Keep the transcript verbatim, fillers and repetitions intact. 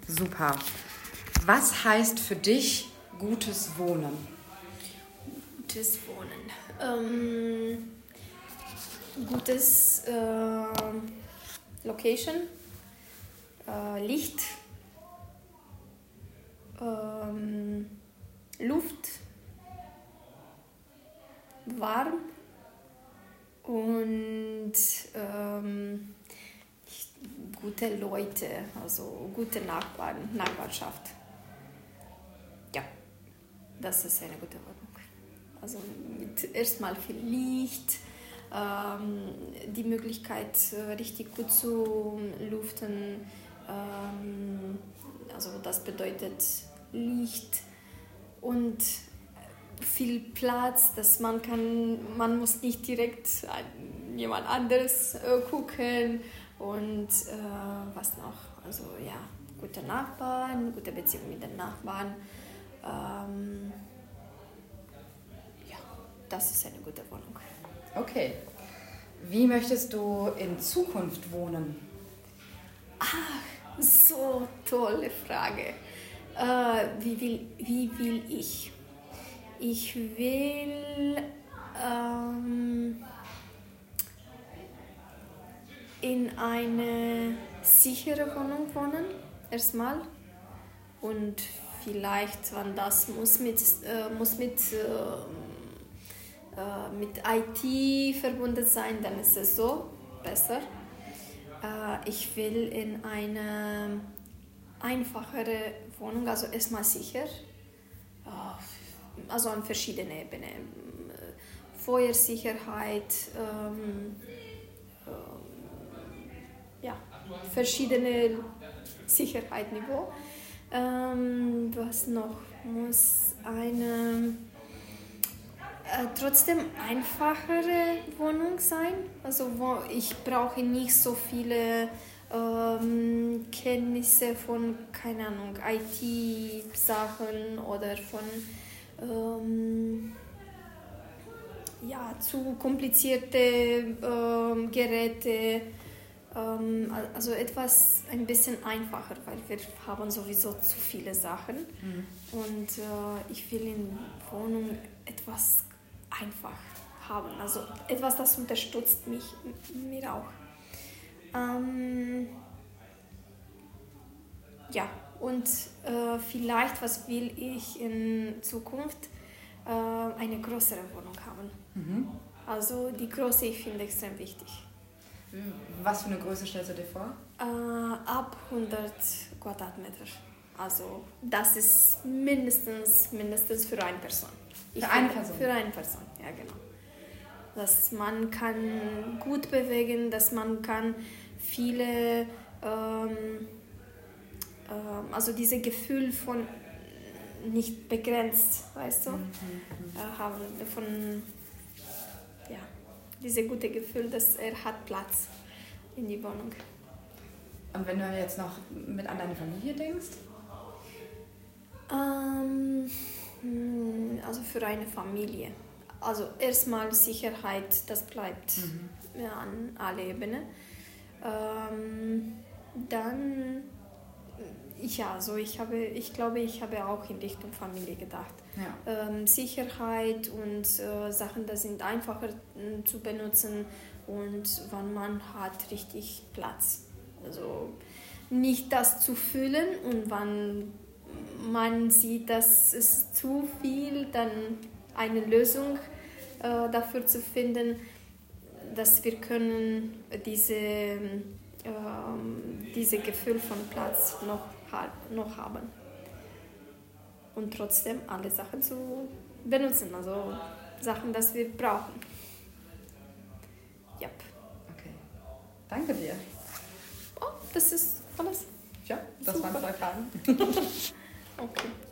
Super. Was heißt für dich gutes Wohnen? Gutes Wohnen. Ähm, gutes äh, Location, äh, Licht, ähm, Luft, warm und ähm, gute Leute, also gute Nachbarn, Nachbarschaft. Ja, das ist eine gute Wohnung. Also mit erstmal viel Licht, ähm, die Möglichkeit richtig gut zu luften. Ähm, also das bedeutet Licht und viel Platz, dass man kann, man muss nicht direkt an jemand anderes äh, gucken und äh, was noch, also ja, gute Nachbarn, gute Beziehung mit den Nachbarn, ähm, ja, das ist eine gute Wohnung. Okay. Wie möchtest du in Zukunft wohnen? Ah, so tolle Frage. Äh, wie, will, wie will ich? Ich will ähm, in eine sichere Wohnung wohnen, erstmal. Und vielleicht, wenn das muss mit, äh, muss mit, äh, äh, mit I T verbunden sein, dann ist es so besser. Äh, ich will in eine einfachere Wohnung, also erstmal sicher. Also an verschiedenen Ebenen. Feuersicherheit, ähm, ähm, ja, verschiedene Sicherheitsniveau. Ähm, was noch? Muss eine äh, trotzdem einfachere Wohnung sein. Also wo ich brauche nicht so viele ähm, Kenntnisse von, keine Ahnung, I T-Sachen oder von ähm, ja, zu komplizierte ähm, Geräte. Ähm, also etwas ein bisschen einfacher, weil wir haben sowieso zu viele Sachen. Mhm. Und äh, ich will in Wohnung etwas einfach haben. Also etwas, das unterstützt mich, mir auch. Ähm, ja, und äh, vielleicht, was will ich in Zukunft? Äh, eine größere Wohnung haben. Mhm. Also die Größe, ich finde extrem wichtig. Was für eine Größe stellst du dir vor? Äh, ab hundert Quadratmeter. Also das ist mindestens, mindestens für eine Person. Ich für eine Person? Für eine Person, ja genau. Dass man kann gut bewegen, dass man kann viele, ähm, ähm, also dieses Gefühl von nicht begrenzt, weißt du, mhm. äh, haben von, ja, dieses gute Gefühl, dass er hat Platz in die Wohnung. Und wenn du jetzt noch mit an deine Familie denkst? Ähm, also für eine Familie. Also erstmal Sicherheit, das bleibt mhm. ja, an alle Ebenen. Ähm, dann, ja, also ich, habe, ich glaube, ich habe auch in Richtung Familie gedacht. Ja. Ähm, Sicherheit und äh, Sachen, das sind einfacher äh, zu benutzen und wann man hat richtig Platz. Also nicht das zu füllen und wann man sieht, dass es zu viel, dann eine Lösung äh, dafür zu finden, dass wir können diese, äh, diese Gefühl von Platz noch, noch haben und trotzdem alle Sachen zu benutzen, also Sachen, die wir brauchen. Yep. Okay. Danke dir. Oh, das ist alles. Ja, das Super. waren zwei Fragen. Okay.